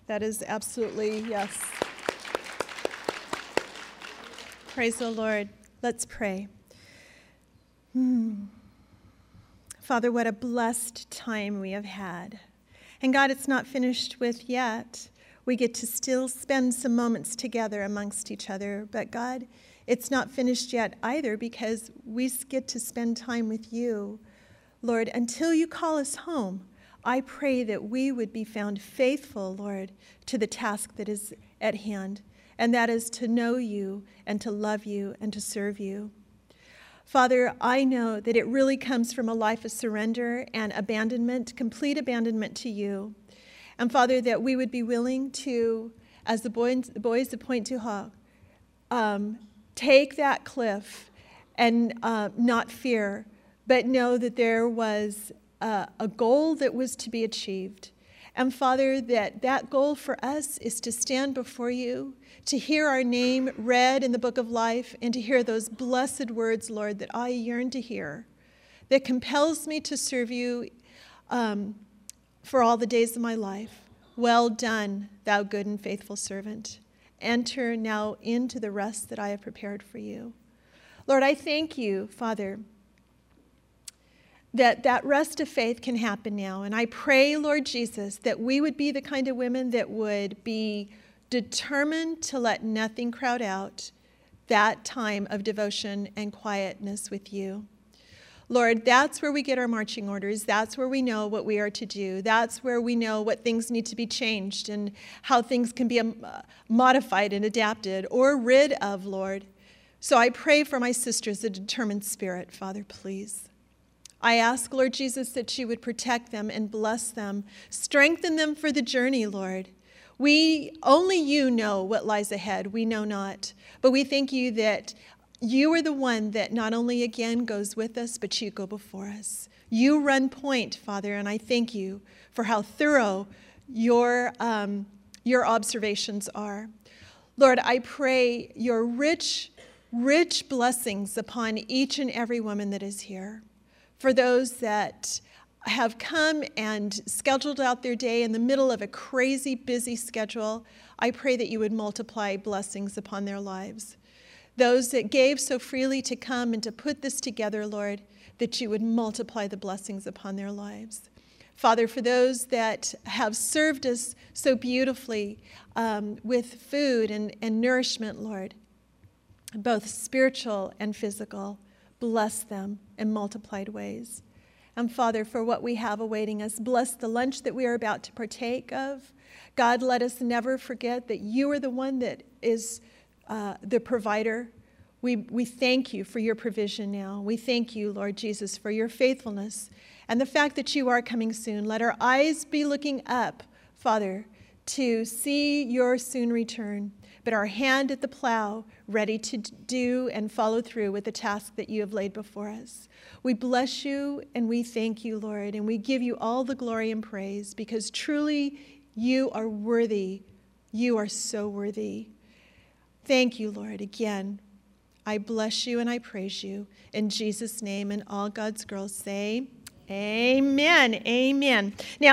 That is absolutely, yes. Praise the Lord. Let's pray. Father, what a blessed time we have had. And God, it's not finished with yet. We get to still spend some moments together amongst each other. But God, it's not finished yet either, because we get to spend time with you. Lord, until you call us home, I pray that we would be found faithful, Lord, to the task that is at hand, and that is to know you and to love you and to serve you. Father, I know that it really comes from a life of surrender and abandonment, complete abandonment to you. And Father, that we would be willing to, as the boys that point to Hog, take that cliff and not fear, but know that there was a goal that was to be achieved. And Father, that goal for us is to stand before you, to hear our name read in the book of life, and to hear those blessed words, Lord, that I yearn to hear, that compels me to serve you for all the days of my life. Well done, thou good and faithful servant. Enter now into the rest that I have prepared for you. Lord, I thank you, Father, that rest of faith can happen now. And I pray, Lord Jesus, that we would be the kind of women that would be determined to let nothing crowd out that time of devotion and quietness with you. Lord, that's where we get our marching orders. That's where we know what we are to do. That's where we know what things need to be changed and how things can be modified and adapted or rid of, Lord. So I pray for my sisters, a determined spirit, Father, please. I ask, Lord Jesus, that you would protect them and bless them. Strengthen them for the journey, Lord. Only you know what lies ahead. We know not. But we thank you that you are the one that not only again goes with us, but you go before us. You run point, Father, and I thank you for how thorough your observations are. Lord, I pray your rich, rich blessings upon each and every woman that is here. For those that have come and scheduled out their day in the middle of a crazy busy schedule, I pray that you would multiply blessings upon their lives. Those that gave so freely to come and to put this together, Lord, that you would multiply the blessings upon their lives. Father, for those that have served us so beautifully with food and nourishment, Lord, both spiritual and physical, bless them in multiplied ways. And Father, for what we have awaiting us, bless the lunch that we are about to partake of. God, let us never forget that you are the one that is the provider. We thank you for your provision now. We thank you, Lord Jesus, for your faithfulness and the fact that you are coming soon. Let our eyes be looking up, Father, to see your soon return, but our hand at the plow, ready to do and follow through with the task that you have laid before us. We bless you and we thank you, Lord, and we give you all the glory and praise, because truly you are worthy. You are so worthy. Thank you, Lord. Again, I bless you and I praise you in Jesus' name, and all God's girls say, amen. Amen. Now,